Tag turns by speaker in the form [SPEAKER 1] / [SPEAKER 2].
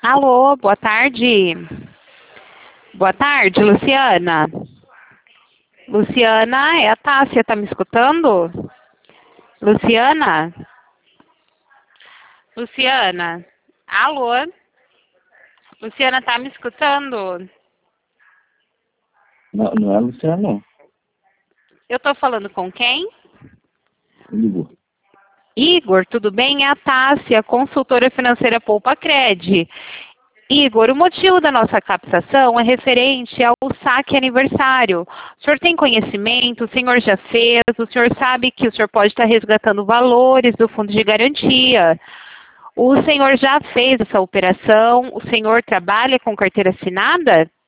[SPEAKER 1] Alô, boa tarde. Boa tarde, Luciana. Luciana, é a Tássia, tá me escutando? Luciana? Luciana? Alô? Luciana, tá me escutando?
[SPEAKER 2] Não, não é Luciano, não.
[SPEAKER 1] Eu tô falando com quem?
[SPEAKER 2] Igor.
[SPEAKER 1] Igor, tudo bem? É a Tássia, consultora financeira Poupa Cred. Igor, o motivo da nossa captação é referente ao saque aniversário. O senhor tem conhecimento, o senhor já fez, o senhor sabe que o senhor pode estar resgatando valores do fundo de garantia. O senhor já fez essa operação? O senhor trabalha com carteira assinada?